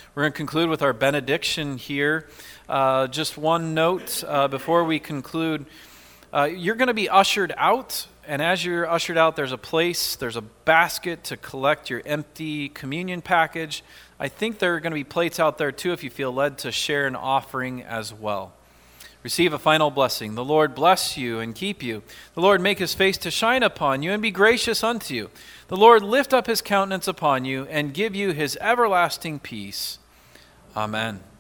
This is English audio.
We're going to conclude with our benediction here. Just one note before we conclude. You're going to be ushered out, and as you're ushered out, there's a basket to collect your empty communion package. I think there are going to be plates out there too if you feel led to share an offering as well. Receive a final blessing. The Lord bless you and keep you. The Lord make his face to shine upon you and be gracious unto you. The Lord lift up his countenance upon you and give you his everlasting peace. Amen.